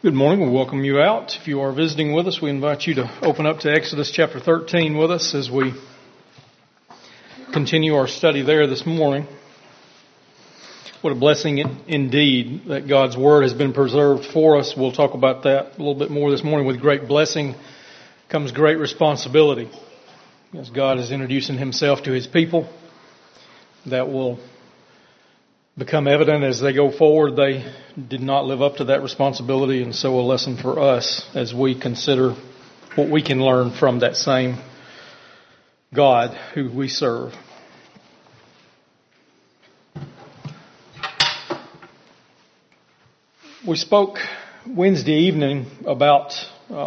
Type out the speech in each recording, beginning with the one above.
Good morning. We welcome you out. If you are visiting with us, we invite you to open up to Exodus chapter 13 with us as we continue our study there this morning. What a blessing indeed that God's Word has been preserved for us. We'll talk about that a little bit more this morning. With great blessing comes great responsibility, as God is introducing Himself to His people. That will become evident as they go forward. They did not live up to that responsibility, and so a lesson for us as we consider what we can learn from that same God who we serve. We spoke Wednesday evening about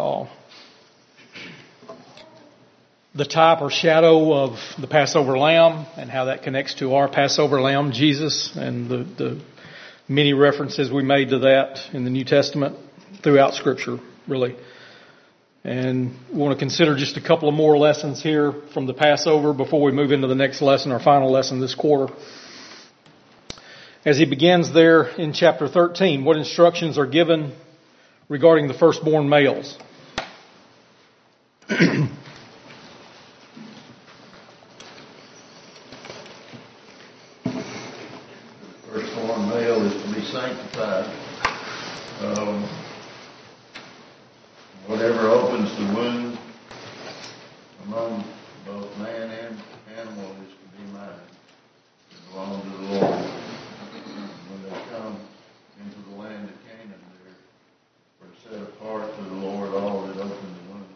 the type or shadow of the Passover lamb and how that connects to our Passover lamb, Jesus, and the many references we made to that in the New Testament throughout Scripture, really. And we want to consider just a couple of more lessons here from the Passover before we move into the next lesson, our final lesson this quarter. As he begins there in chapter 13, what instructions are given regarding the firstborn males? Sanctified. Whatever opens the womb among both man and animal is to be mine. It belongs to the Lord. When they come into the land of Canaan, they're set apart to the Lord, all that open the womb.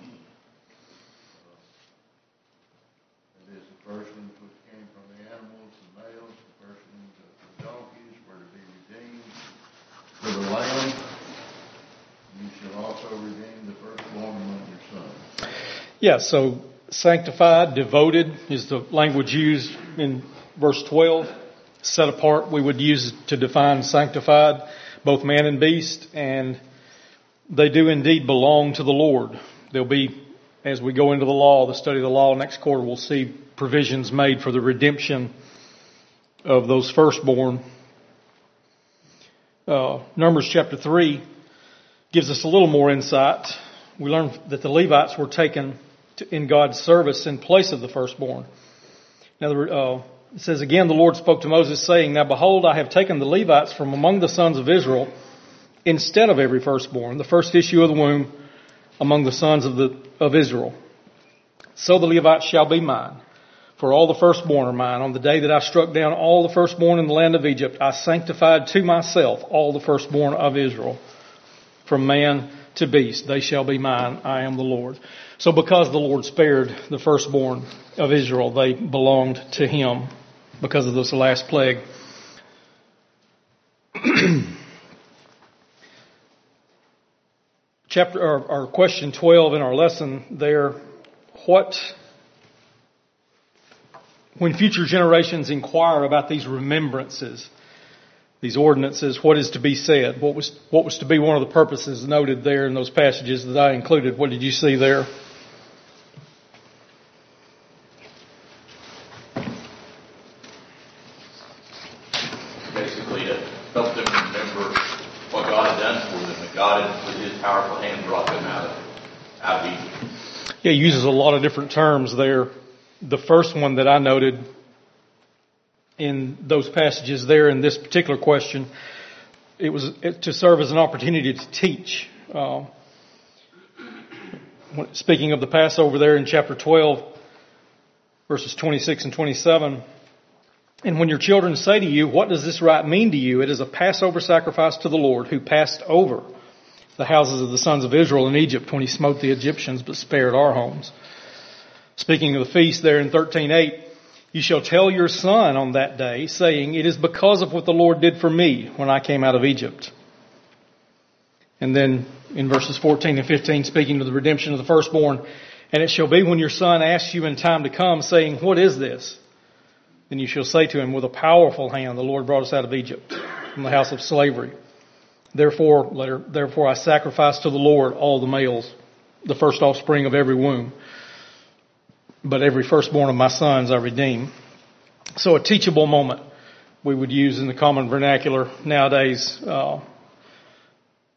It is the firstling which came from the animals, the males, the firstlings of the donkeys were to be redeemed. For the lamb, you shall also redeem the firstborn among your sons. Yeah, so sanctified, devoted is the language used in verse 12. Set apart, we would use to define sanctified, both man and beast, and they do indeed belong to the Lord. There'll be, as we go into the law, the study of the law next quarter, we'll see provisions made for the redemption of those firstborn. Numbers chapter 3 gives us a little more insight. We learn that the Levites were taken in God's service in place of the firstborn. Now, it says, again, the Lord spoke to Moses, saying, Now behold, I have taken the Levites from among the sons of Israel instead of every firstborn, the first issue of the womb among the sons of Israel. So the Levites shall be mine. For all the firstborn are mine. On the day that I struck down all the firstborn in the land of Egypt, I sanctified to myself all the firstborn of Israel. From man to beast, they shall be mine. I am the Lord. So because the Lord spared the firstborn of Israel, they belonged to Him because of this last plague. Or question 12 in our lesson there, when future generations inquire about these remembrances, these ordinances, what is to be said? What was to be one of the purposes noted there in those passages that I included? What did you see there? Basically to help them remember what God had done for them, that God with His powerful hand brought them out of Egypt. Yeah, he uses a lot of different terms there. The first one that I noted in those passages there in this particular question, it was to serve as an opportunity to teach. Speaking of the Passover there in chapter 12, verses 26 and 27, and when your children say to you, what does this rite mean to you? It is a Passover sacrifice to the Lord who passed over the houses of the sons of Israel in Egypt when He smote the Egyptians but spared our homes. Speaking of the feast there in 13:8, you shall tell your son on that day, saying, it is because of what the Lord did for me when I came out of Egypt. And then in verses 14 and 15, speaking of the redemption of the firstborn, and it shall be when your son asks you in time to come, saying, what is this? Then you shall say to him, with a powerful hand the Lord brought us out of Egypt, from the house of slavery. Therefore I sacrifice to the Lord all the males, the first offspring of every womb. But every firstborn of my sons I redeem. So a teachable moment we would use in the common vernacular nowadays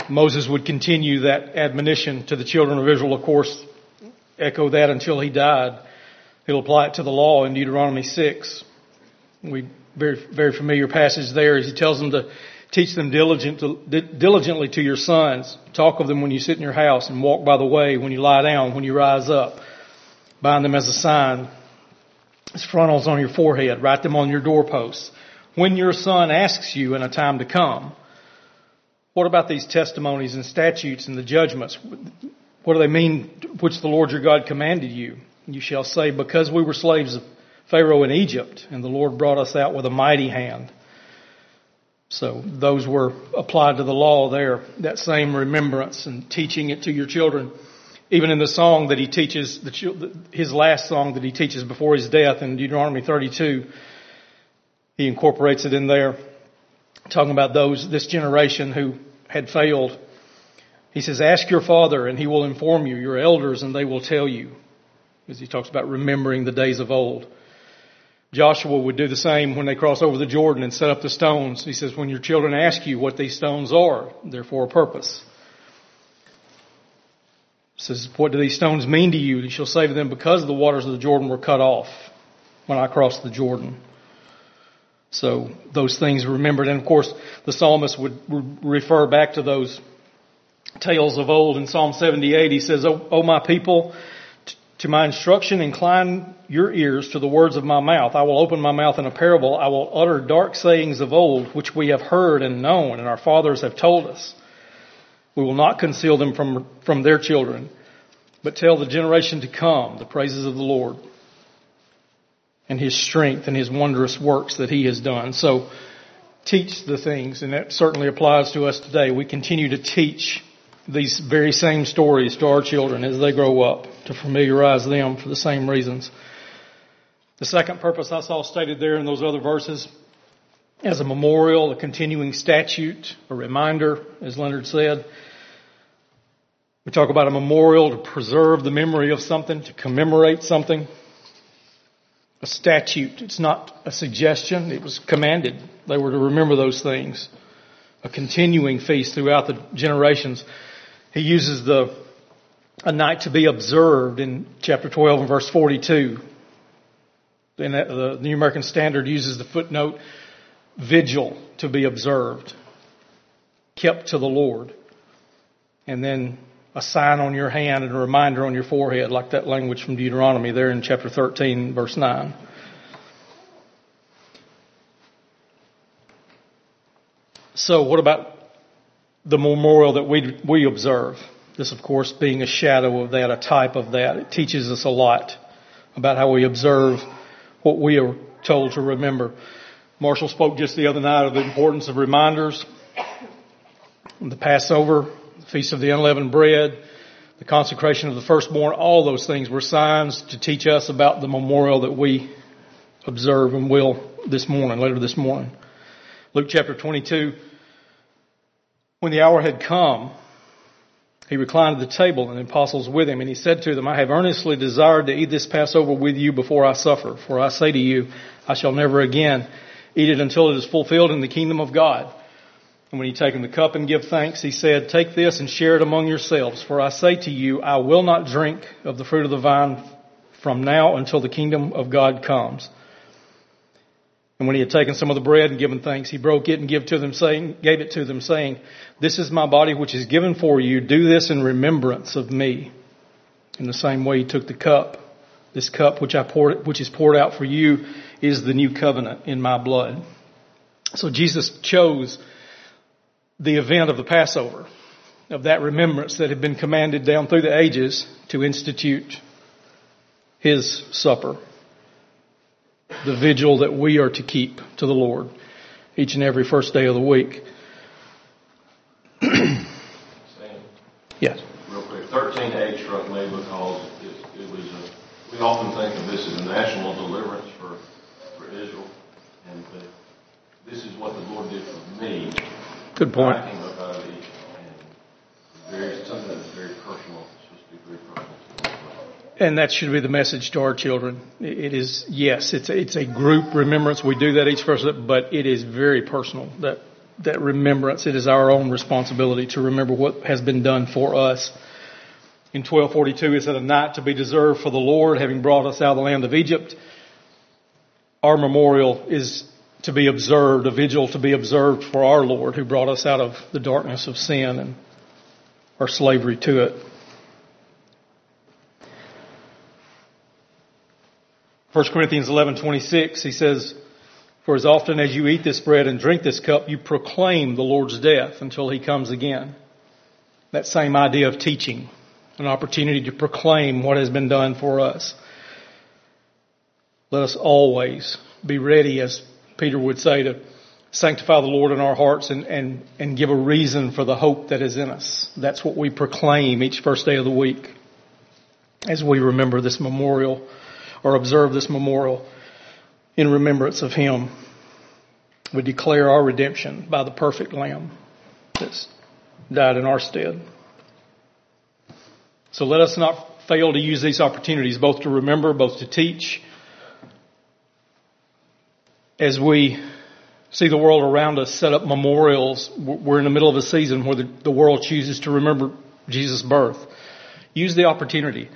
Moses would continue that admonition to the children of Israel, of course, echo that until he died. He'll apply it to the law in Deuteronomy 6. Very, very familiar passage there as he tells them to teach them diligently to your sons. Talk of them when you sit in your house and walk by the way, when you lie down, when you rise up. Bind them as a sign, as frontals on your forehead. Write them on your doorposts. When your son asks you in a time to come, what about these testimonies and statutes and the judgments? What do they mean, which the Lord your God commanded you? You shall say, because we were slaves of Pharaoh in Egypt, and the Lord brought us out with a mighty hand. So those were applied to the law there, that same remembrance and teaching it to your children. Even in the song that he teaches, his last song that he teaches before his death in Deuteronomy 32, he incorporates it in there, talking about this generation who had failed. He says, ask your father and he will inform you, your elders and they will tell you. As he talks about remembering the days of old. Joshua would do the same when they cross over the Jordan and set up the stones. He says, when your children ask you what these stones are, they're for a purpose. He says, what do these stones mean to you? You shall say to them, because the waters of the Jordan were cut off when I crossed the Jordan. So those things remembered. And of course, the psalmist would refer back to those tales of old. In Psalm 78, he says, O my people, to my instruction, incline your ears to the words of my mouth. I will open my mouth in a parable. I will utter dark sayings of old, which we have heard and known, and our fathers have told us. We will not conceal them from their children, but tell the generation to come the praises of the Lord and his strength and his wondrous works that he has done. So teach the things, and that certainly applies to us today. We continue to teach these very same stories to our children as they grow up, to familiarize them for the same reasons. The second purpose I saw stated there in those other verses, as a memorial, a continuing statute, a reminder, as Leonard said. We talk about a memorial to preserve the memory of something, to commemorate something. A statute, it's not a suggestion, it was commanded. They were to remember those things. A continuing feast throughout the generations. He uses a night to be observed in chapter 12 and verse 42. And the New American Standard uses the footnote, vigil to be observed, kept to the Lord. And then a sign on your hand and a reminder on your forehead, like that language from Deuteronomy there in chapter 13, verse 9. So what about the memorial that we observe? This, of course, being a shadow of that, a type of that. It teaches us a lot about how we observe what we are told to remember. Marshall spoke just the other night of the importance of reminders. The Passover, the Feast of the Unleavened Bread, the consecration of the firstborn, all those things were signs to teach us about the memorial that we observe and will later this morning. Luke chapter 22, when the hour had come, he reclined at the table and the apostles with him, and he said to them, I have earnestly desired to eat this Passover with you before I suffer. For I say to you, I shall never again eat it until it is fulfilled in the kingdom of God. And when he had taken the cup and give thanks, he said, take this and share it among yourselves. For I say to you, I will not drink of the fruit of the vine from now until the kingdom of God comes. And when he had taken some of the bread and given thanks, he broke it and gave it to them, saying, this is my body which is given for you. Do this in remembrance of me. In the same way he took the cup. This cup which is poured out for you is the new covenant in my blood. So Jesus chose the event of the Passover, of that remembrance that had been commanded down through the ages, to institute his supper. The vigil that we are to keep to the Lord each and every first day of the week. Yes. Real quick, 13:8 struck me because it was we often think of this as a national deliverance for Israel, and this is what the Lord did for me. Good point. I came up out of Egypt, and something that's very personal. It's supposed to be very personal. And that should be the message to our children. It is, yes, it's a group remembrance. We do that each first, but it is very personal. That that remembrance. It is our own responsibility to remember what has been done for us. In 1242, it said, a night to be deserved for the Lord, having brought us out of the land of Egypt. Our memorial is to be observed, a vigil to be observed for our Lord, who brought us out of the darkness of sin and our slavery to it. 1 Corinthians 11:26, he says, for as often as you eat this bread and drink this cup, you proclaim the Lord's death until he comes again. That same idea of teaching, an opportunity to proclaim what has been done for us. Let us always be ready, as Peter would say, to sanctify the Lord in our hearts and give a reason for the hope that is in us. That's what we proclaim each first day of the week as we remember this memorial or observe this memorial in remembrance of him. We declare our redemption by the perfect Lamb that's died in our stead. So let us not fail to use these opportunities, both to remember, both to teach. As we see the world around us set up memorials, we're in the middle of a season where the world chooses to remember Jesus' birth. Use the opportunity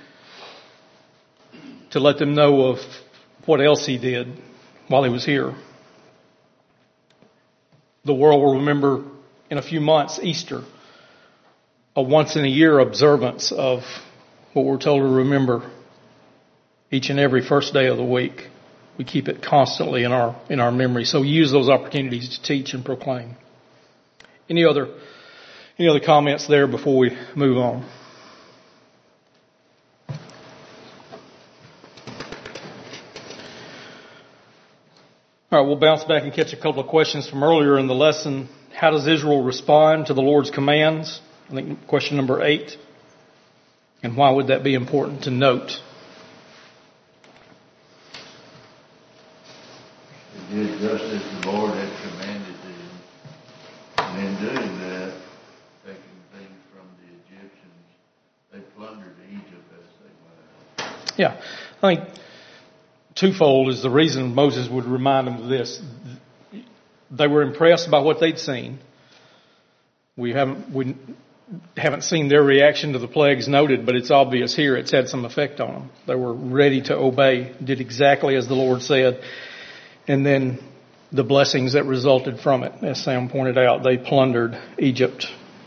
to let them know of what else he did while he was here. The world will remember in a few months Easter, a once in a year observance of what we're told to remember each and every first day of the week. We keep it constantly in our memory. So use those opportunities to teach and proclaim. Any other comments there before we move on? All right, we'll bounce back and catch a couple of questions from earlier in the lesson. How does Israel respond to the Lord's commands? I think question number 8. And why would that be important to note? They did just as the Lord had commanded them. And in doing that, taking things from the Egyptians, they plundered Egypt as they went out. Yeah, I think twofold is the reason Moses would remind them of this. They were impressed by what they'd seen. We haven't seen their reaction to the plagues noted, but it's obvious here it's had some effect on them. They were ready to obey, did exactly as the Lord said. And then the blessings that resulted from it, as Sam pointed out, they plundered Egypt.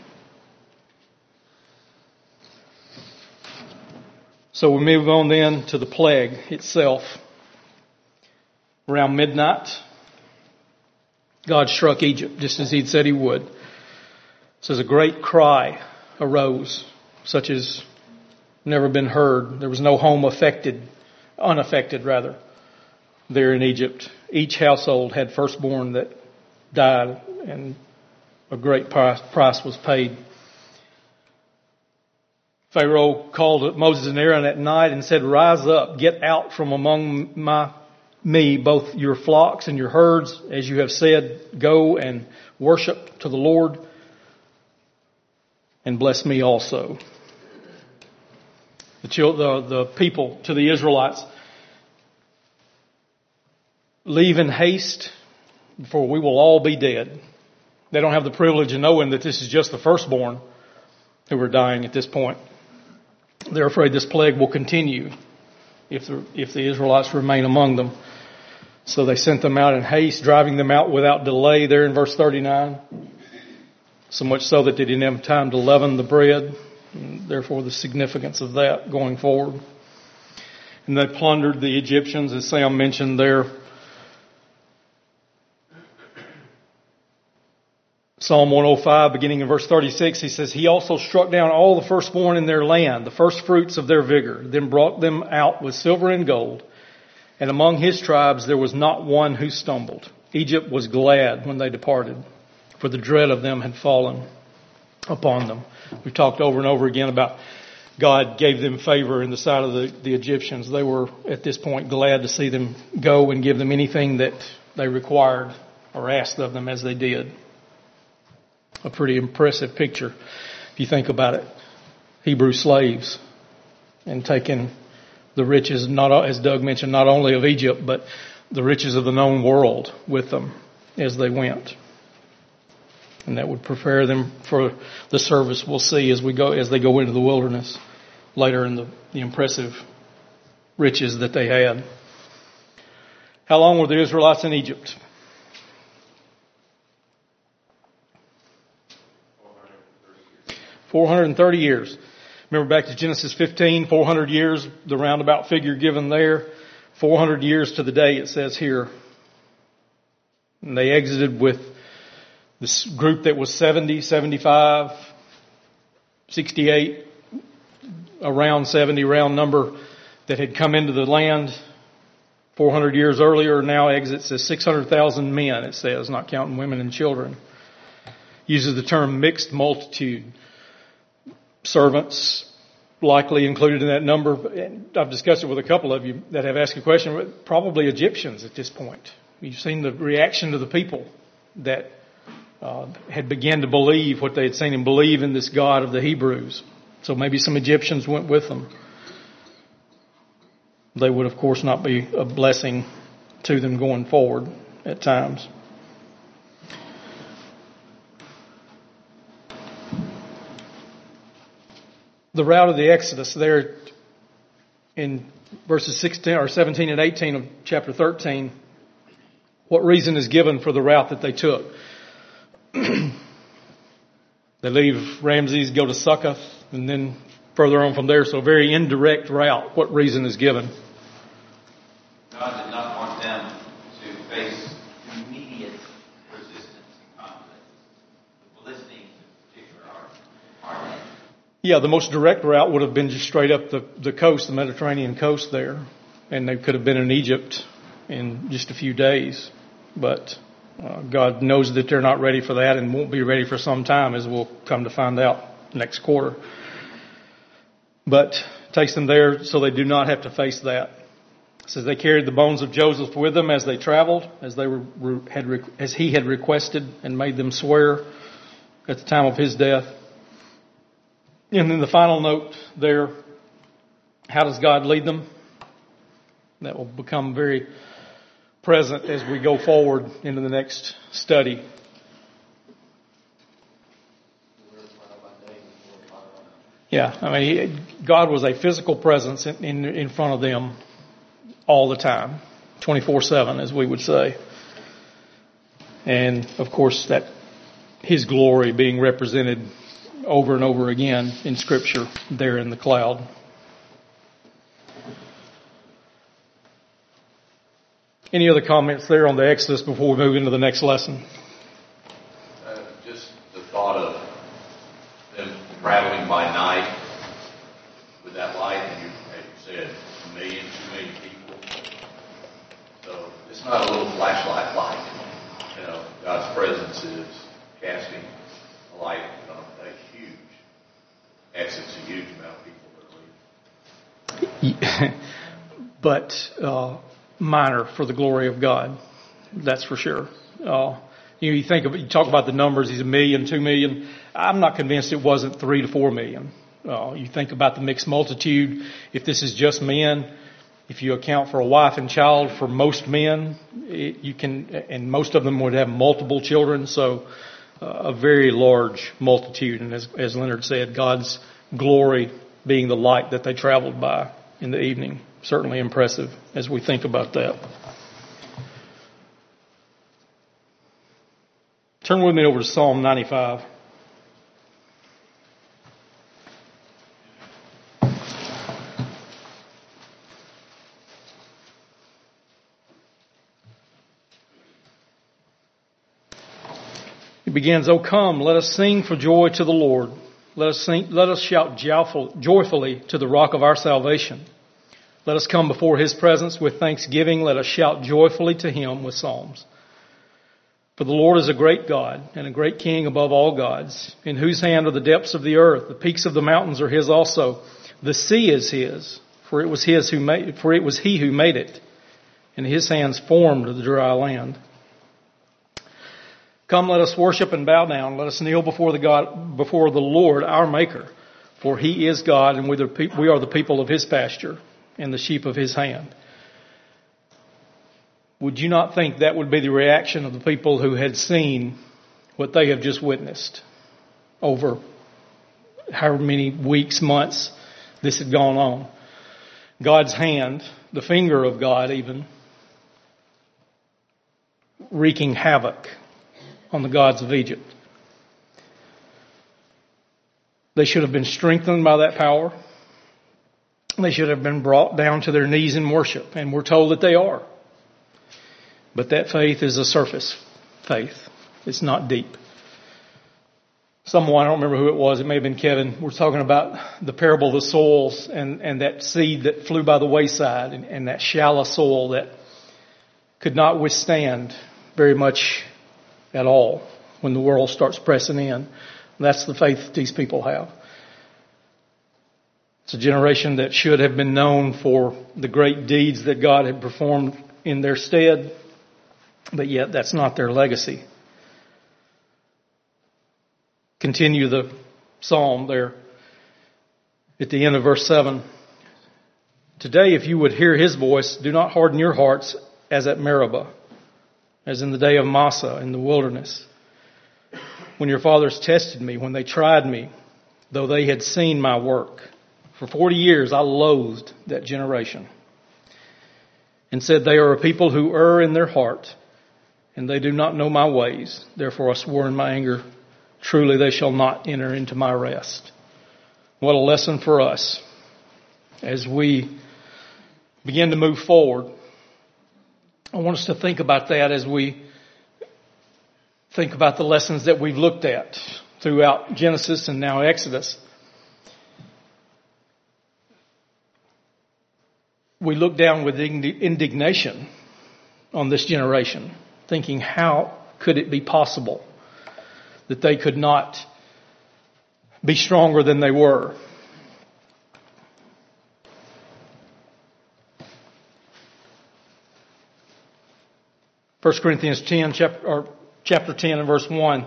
So we move on then to the plague itself. Around midnight, God struck Egypt just as he'd said he would. It says a great cry arose, such as never been heard. There was no home unaffected there in Egypt. Each household had firstborn that died, and a great price was paid. Pharaoh called Moses and Aaron at night and said, rise up, get out from among me, both your flocks and your herds, as you have said, go and worship to the Lord, and bless me also. The people, to the Israelites, leave in haste, for we will all be dead. They don't have the privilege of knowing that this is just the firstborn who are dying at this point. They're afraid this plague will continue if the Israelites remain among them. So they sent them out in haste, driving them out without delay there in verse 39. So much so that they didn't have time to leaven the bread. And therefore the significance of that going forward. And they plundered the Egyptians, as Sam mentioned there. Psalm 105, beginning in verse 36, he says, he also struck down all the firstborn in their land, the first fruits of their vigor, then brought them out with silver and gold. And among his tribes there was not one who stumbled. Egypt was glad when they departed, for the dread of them had fallen upon them. We've talked over and over again about God gave them favor in the sight of the Egyptians. They were at this point glad to see them go and give them anything that they required or asked of them as they did. A pretty impressive picture if you think about it. Hebrew slaves and taking the riches, not as Doug mentioned, not only of Egypt, but the riches of the known world with them as they went. And that would prepare them for the service we'll see as they go into the wilderness later in the impressive riches that they had. How long were the Israelites in Egypt? 430 years. Remember back to Genesis 15, 400 years, the roundabout figure given there. 400 years to the day, it says here. And they exited with this group that was 70, 75, 68, around 70 round number that had come into the land 400 years earlier, now exits as 600,000 men, it says, not counting women and children. Uses the term mixed multitude. Servants likely included in that number. I've discussed it with a couple of you that have asked a question. Probably Egyptians at this point. You've seen the reaction to the people that had began to believe what they had seen and believe in this God of the Hebrews. So maybe some Egyptians went with them. They would, of course, not be a blessing to them going forward at times. The route of the Exodus there in verses 16 or 17 and 18 of chapter 13, what reason is given for the route that they took? They leave Ramses, go to Succoth, and then further on from there, so a very indirect route. What reason is given? God did not want them to face immediate resistance and conflict. The Philistines in particular are Yeah, the most direct route would have been just straight up the coast, the Mediterranean coast there. And they could have been in Egypt in just a few days. But God knows that they're not ready for that and won't be ready for some time, as we'll come to find out next quarter. But takes them there so they do not have to face that. It says they carried the bones of Joseph with them as they traveled, as he had requested and made them swear at the time of his death. And then the final note there, how does God lead them? That will become very present as we go forward into the next study. Yeah, I mean, God was a physical presence in front of them all the time, 24/7, as we would say. And, of course, that His glory being represented over and over again in Scripture there in the cloud. Any other comments there on the Exodus before we move into the next lesson? Just the thought of them traveling by night with that light, and as you said, 1 million, 2 million people. So it's not a little flashlight light. You know, God's presence is casting a light on a huge exits, a huge amount of people that are leaving. But minor for the glory of God, that's for sure. You talk about the numbers. He's 1 million, 2 million. I'm not convinced it wasn't 3 to 4 million. You think about the mixed multitude. If this is just men, if you account for a wife and child for most men, and most of them would have multiple children. So a very large multitude. And as Leonard said, God's glory being the light that they traveled by in the evening. Certainly impressive as we think about that. Turn with me over to Psalm 95. It begins, "O come, let us sing for joy to the Lord. Let us shout joyfully to the rock of our salvation. Let us come before His presence with thanksgiving. Let us shout joyfully to Him with psalms. For the Lord is a great God and a great King above all gods, in whose hand are the depths of the earth. The peaks of the mountains are His also. The sea is His, for it was He who made it, and His hands formed the dry land. Come, let us worship and bow down. Let us kneel before the Lord, our Maker. For He is God, and we are the people of His pasture and the sheep of His hand." Would you not think that would be the reaction of the people who had seen what they have just witnessed over however many weeks, months this had gone on. God's hand, the finger of God even, wreaking havoc on the gods of Egypt. They should have been strengthened by that power. They should have been brought down to their knees in worship, and we're told that they are. But that faith is a surface faith. It's not deep. Someone, I don't remember who it was, it may have been Kevin, we're talking about the parable of the soils and that seed that flew by the wayside and that shallow soil that could not withstand very much at all when the world starts pressing in. That's the faith these people have. It's a generation that should have been known for the great deeds that God had performed in their stead, but yet that's not their legacy. Continue the psalm there at the end of verse 7. Today, if you would hear his voice, do not harden your hearts as at Meribah, as in the day of Massah in the wilderness, when your fathers tested me, when they tried me, though they had seen my work. For 40 years I loathed that generation and said, they are a people who err in their heart, and they do not know my ways. Therefore I swore in my anger, truly they shall not enter into my rest. What a lesson for us as we begin to move forward. I want us to think about that as we think about the lessons that we've looked at throughout Genesis and now Exodus. We look down with indignation on this generation, thinking, how could it be possible that they could not be stronger than they were? First Corinthians 10, chapter 10 and verse 1.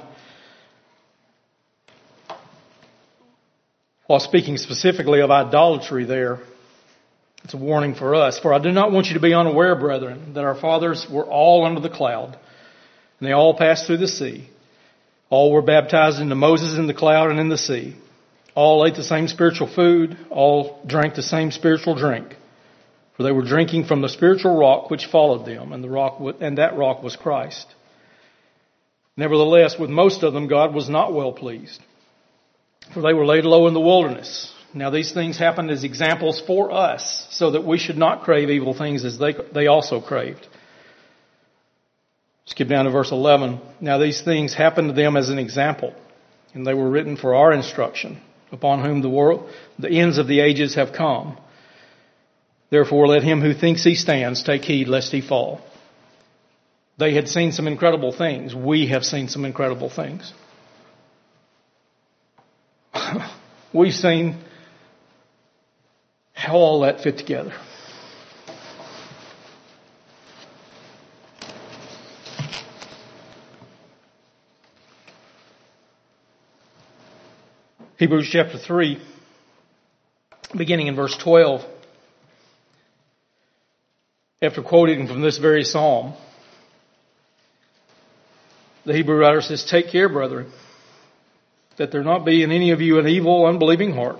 While speaking specifically of idolatry there, it's a warning for us. For I do not want you to be unaware, brethren, that our fathers were all under the cloud, and they all passed through the sea. All were baptized into Moses in the cloud and in the sea. All ate the same spiritual food. All drank the same spiritual drink. For they were drinking from the spiritual rock which followed them, and that rock was Christ. Nevertheless, with most of them God was not well pleased, for they were laid low in the wilderness. Now these things happened as examples for us, so that we should not crave evil things as they also craved. Skip down to verse 11. Now these things happened to them as an example, and they were written for our instruction, upon whom the ends of the ages have come. Therefore let him who thinks he stands take heed lest he fall. They had seen some incredible things. We have seen some incredible things. We've seen how all that fit together. Hebrews chapter 3, beginning in verse 12. After quoting from this very psalm, the Hebrew writer says, take care, brethren, that there not be in any of you an evil, unbelieving heart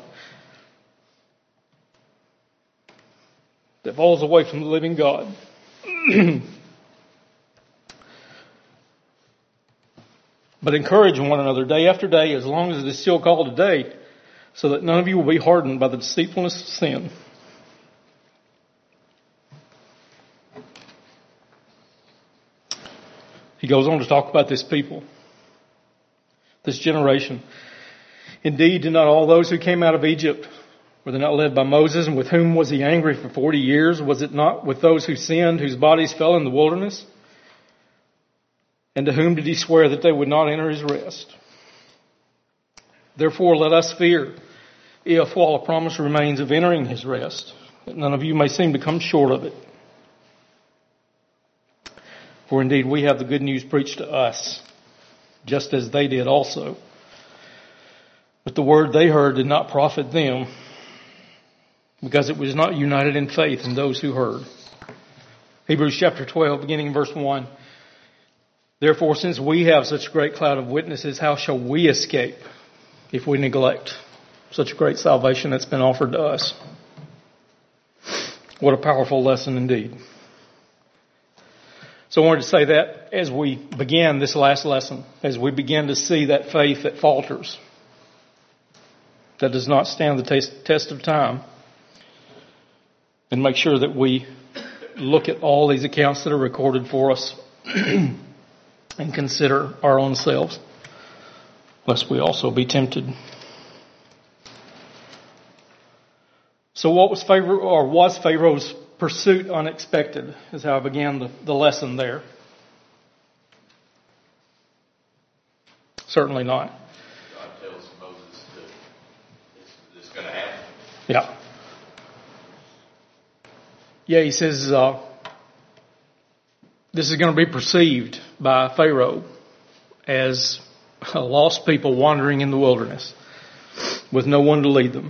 that falls away from the living God. But encourage one another day after day, as long as it is still called a day, so that none of you will be hardened by the deceitfulness of sin. He goes on to talk about this people, this generation. Indeed, did not all those who came out of Egypt, were they not led by Moses? And with whom was he angry for 40 years? Was it not with those who sinned, whose bodies fell in the wilderness? And to whom did he swear that they would not enter his rest? Therefore let us fear, if while a promise remains of entering his rest, that none of you may seem to come short of it. For indeed we have the good news preached to us, just as they did also. But the word they heard did not profit them, because it was not united in faith in those who heard. Hebrews chapter 12, beginning in verse 1. Therefore, since we have such a great cloud of witnesses, how shall we escape if we neglect such a great salvation that's been offered to us? What a powerful lesson indeed. So I wanted to say that as we begin this last lesson, as we begin to see that faith that falters, that does not stand the test of time, and make sure that we look at all these accounts that are recorded for us and consider our own selves, lest we also be tempted. So what was Pharaoh's pursuit unexpected, is how I began the lesson there. Certainly not. God tells Moses that this is going to happen. Yeah. Yeah, he says this is going to be perceived by Pharaoh as a lost people wandering in the wilderness with no one to lead them.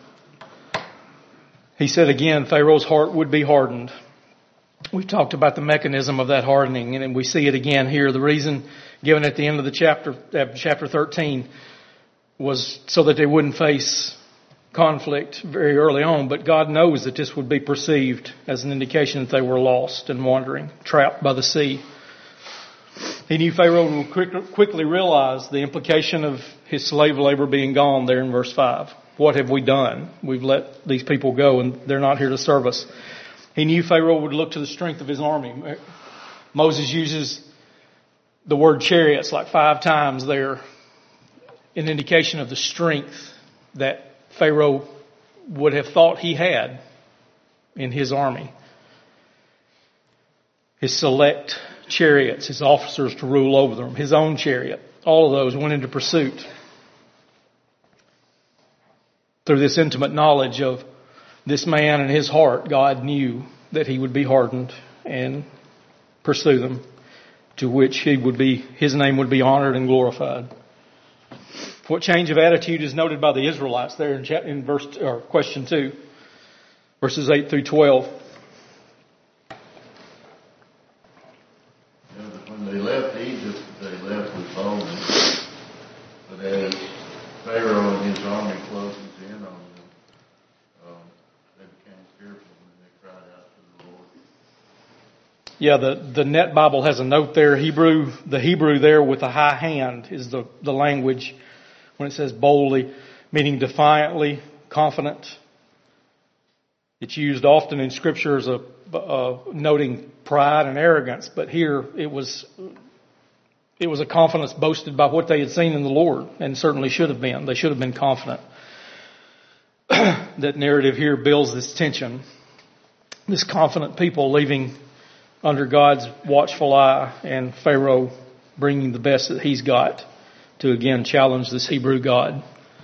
He said again, Pharaoh's heart would be hardened. We've talked about the mechanism of that hardening, and we see it again here. The reason given at the end of the chapter 13, was so that they wouldn't face conflict very early on. But God knows that this would be perceived as an indication that they were lost and wandering, trapped by the sea. He knew Pharaoh would quickly realize the implication of his slave labor being gone there in verse 5. What have we done? We've let these people go and they're not here to serve us. He knew Pharaoh would look to the strength of his army. Moses uses the word chariots like 5 times there, an indication of the strength that Pharaoh would have thought he had in his army. His select chariots, his officers to rule over them, his own chariot, all of those went into pursuit. Through this intimate knowledge of this man and his heart, God knew that he would be hardened and pursue them, to which his name would be honored and glorified. What change of attitude is noted by the Israelites there in question 2, verses 8 through 12. When they left Egypt, they left with boldness. But as Pharaoh and his army closes in on them, they became fearful and they cried out to the Lord. Yeah, the Net Bible has a note there. The Hebrew there with a high hand is the language when it says boldly, meaning defiantly, confident. It's used often in Scripture as a noting pride and arrogance, but here it was a confidence boasted by what they had seen in the Lord, and certainly should have been. They should have been confident. That narrative here builds this tension. This confident people leaving under God's watchful eye, and Pharaoh bringing the best that he's got to again challenge this Hebrew God.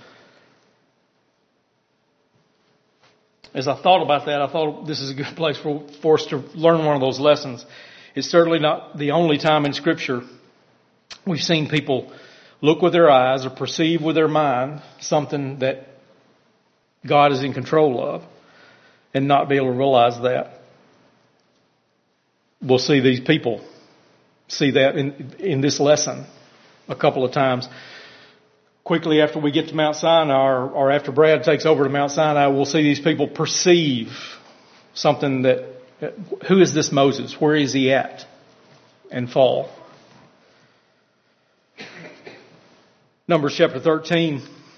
As I thought about that, I thought this is a good place for us to learn one of those lessons. It's certainly not the only time in Scripture we've seen people look with their eyes or perceive with their mind something that God is in control of and not be able to realize that. We'll see these people see that in this lesson a couple of times. Quickly after we get to Mount Sinai, or after Brad takes over to Mount Sinai, we'll see these people perceive something that, who is this Moses? Where is he at? And fall. Numbers chapter 13.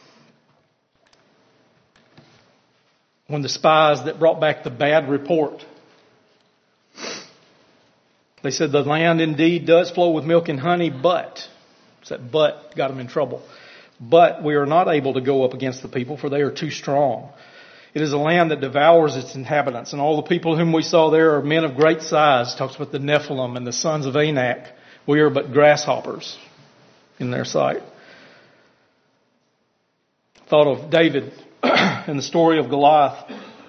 When the spies that brought back the bad report, they said the land indeed does flow with milk and honey, but, that but got them in trouble. But we are not able to go up against the people, for they are too strong. It is a land that devours its inhabitants, and all the people whom we saw there are men of great size. It talks about the Nephilim and the sons of Anak. We are but grasshoppers in their sight. Thought of David and the story of Goliath.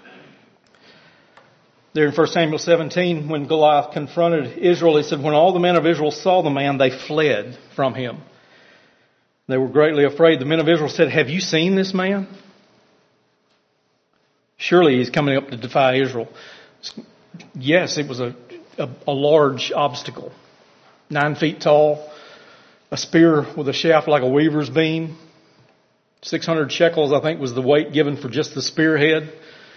There in 1 Samuel 17, when Goliath confronted Israel, he said, when all the men of Israel saw the man, they fled from him. They were greatly afraid. The men of Israel said, have you seen this man? Surely he's coming up to defy Israel. Yes, it was a large obstacle. 9 feet tall, a spear with a shaft like a weaver's beam. 600 shekels, I think, was the weight given for just the spearhead.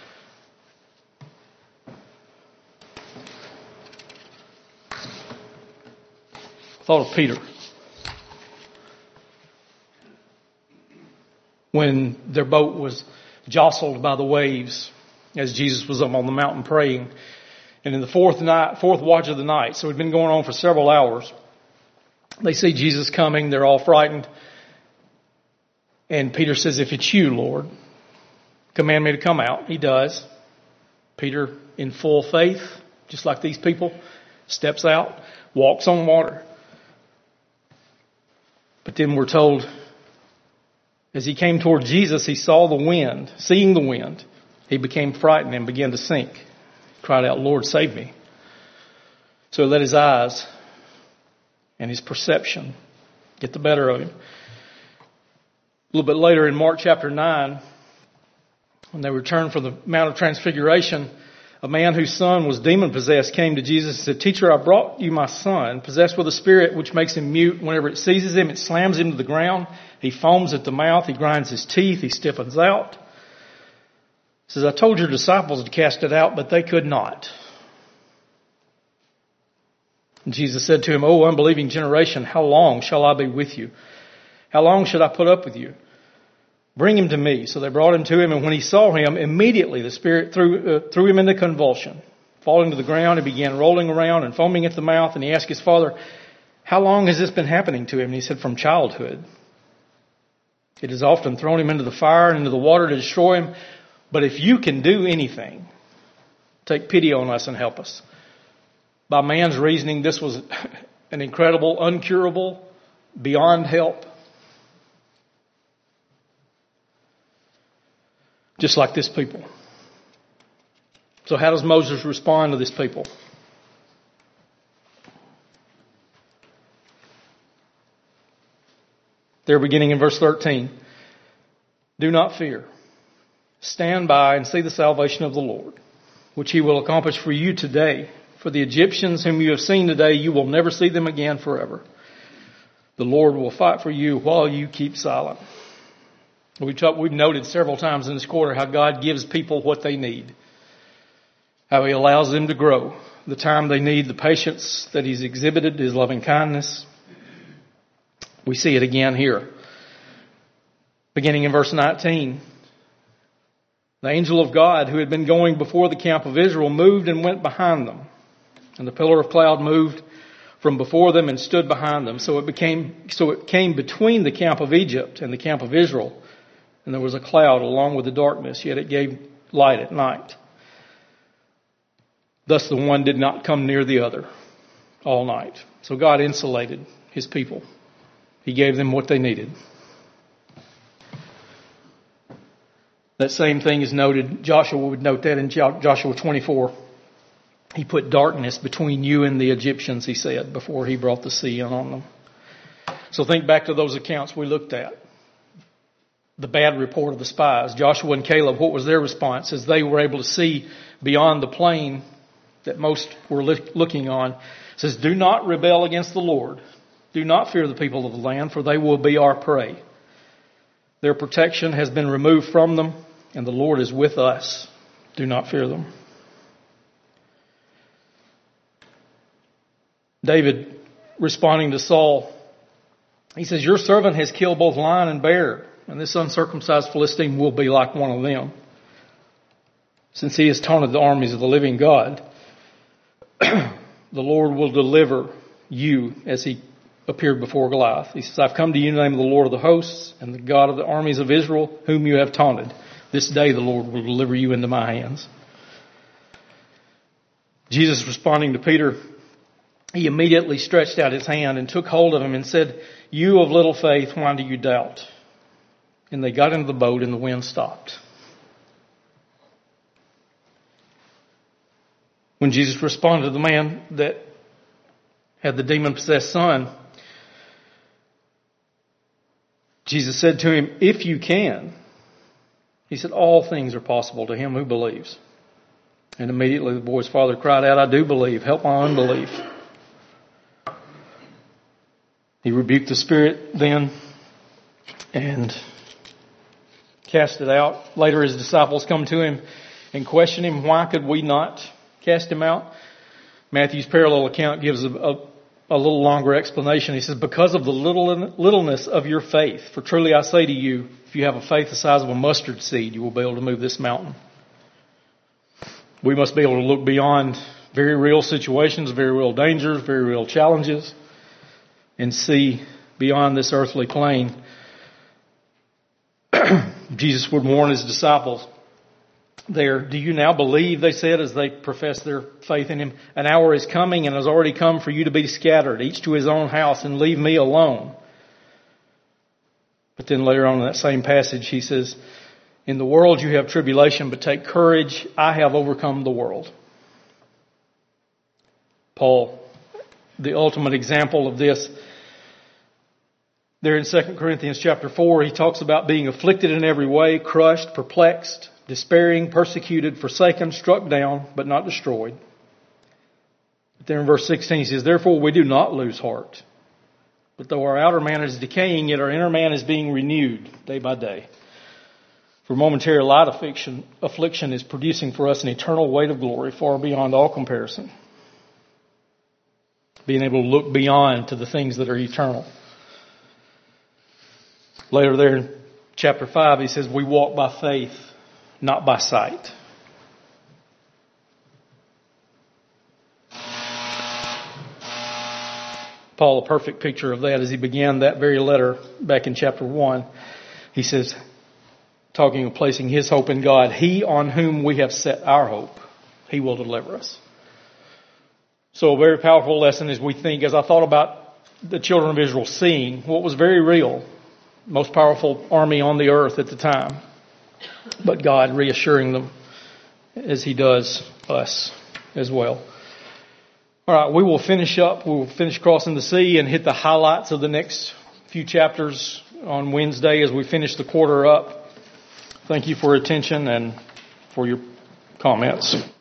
Thought of Peter. When their boat was jostled by the waves as Jesus was up on the mountain praying. And in the fourth watch of the night, so it had been going on for several hours, they see Jesus coming. They're all frightened. And Peter says, if it's you, Lord, command me to come out. He does. Peter, in full faith, just like these people, steps out, walks on water. But then we're told, as he came toward Jesus, he saw the wind. Seeing the wind, he became frightened and began to sink. He cried out, Lord, save me. So he let his eyes and his perception get the better of him. A little bit later in Mark chapter 9, when they returned from the Mount of Transfiguration, a man whose son was demon-possessed came to Jesus and said, Teacher, I brought you my son, possessed with a spirit which makes him mute. Whenever it seizes him, it slams him to the ground. He foams at the mouth. He grinds his teeth. He stiffens out. He says, I told your disciples to cast it out, but they could not. And Jesus said to him, O unbelieving generation, how long shall I be with you? How long should I put up with you? Bring him to me. So they brought him to him, and when he saw him, immediately the spirit threw him into convulsion. Falling to the ground, he began rolling around and foaming at the mouth, and he asked his father, how long has this been happening to him? And he said, from childhood. It has often thrown him into the fire and into the water to destroy him. But if you can do anything, take pity on us and help us. By man's reasoning, this was an incredible, uncurable, beyond help. Just like this people. So how does Moses respond to this people? They're beginning in verse 13. Do not fear. Stand by and see the salvation of the Lord, which he will accomplish for you today. For the Egyptians whom you have seen today, you will never see them again forever. The Lord will fight for you while you keep silent. We've noted several times in this quarter how God gives people what they need. How he allows them to grow. The time they need, the patience that he's exhibited, his loving kindness. We see it again here. Beginning in verse 19. The angel of God who had been going before the camp of Israel moved and went behind them. And the pillar of cloud moved from before them and stood behind them. So it came between the camp of Egypt and the camp of Israel. And there was a cloud along with the darkness, yet it gave light at night. Thus the one did not come near the other all night. So God insulated his people. He gave them what they needed. That same thing is noted, Joshua would note that in Joshua 24. He put darkness between you and the Egyptians, he said, before he brought the sea in on them. So think back to those accounts we looked at. The bad report of the spies. Joshua and Caleb, what was their response as they were able to see beyond the plain that most were looking on? It says, do not rebel against the Lord. Do not fear the people of the land, for they will be our prey. Their protection has been removed from them, and the Lord is with us. Do not fear them. David, responding to Saul, he says, your servant has killed both lion and bear, and this uncircumcised Philistine will be like one of them, since he has taunted the armies of the living God. The Lord will deliver you as he appeared before Goliath. He says, I've come to you in the name of the Lord of the hosts and the God of the armies of Israel, whom you have taunted. This day the Lord will deliver you into my hands. Jesus, responding to Peter, he immediately stretched out his hand and took hold of him and said, you of little faith, why do you doubt? And they got into the boat and the wind stopped. When Jesus responded to the man that had the demon-possessed son, Jesus said to him, if you can, he said, all things are possible to him who believes. And immediately the boy's father cried out, I do believe. Help my unbelief. He rebuked the spirit then and cast it out. Later his disciples come to him and question him, why could we not cast him out? Matthew's parallel account gives a little longer explanation. He says, because of the littleness of your faith, for truly I say to you, if you have a faith the size of a mustard seed, you will be able to move this mountain. We must be able to look beyond very real situations, very real dangers, very real challenges, and see beyond this earthly plane. Jesus would warn his disciples there, do you now believe, they said, as they professed their faith in him, an hour is coming and has already come for you to be scattered, each to his own house, and leave me alone. But then later on in that same passage, he says, in the world you have tribulation, but take courage, I have overcome the world. Paul, the ultimate example of this, there in 2 Corinthians chapter 4, he talks about being afflicted in every way, crushed, perplexed, despairing, persecuted, forsaken, struck down, but not destroyed. But then in verse 16 he says, therefore we do not lose heart. But though our outer man is decaying, yet our inner man is being renewed day by day. For momentary light affliction is producing for us an eternal weight of glory far beyond all comparison. Being able to look beyond to the things that are eternal. Later there in chapter 5 he says, we walk by faith, not by sight. Paul, a perfect picture of that as he began that very letter back in chapter 1. He says, talking of placing his hope in God, he on whom we have set our hope, he will deliver us. So a very powerful lesson as we think, as I thought about the children of Israel seeing what was very real, most powerful army on the earth at the time, but God reassuring them as he does us as well. All right, we will finish up. We'll finish crossing the sea and hit the highlights of the next few chapters on Wednesday as we finish the quarter up. Thank you for your attention and for your comments.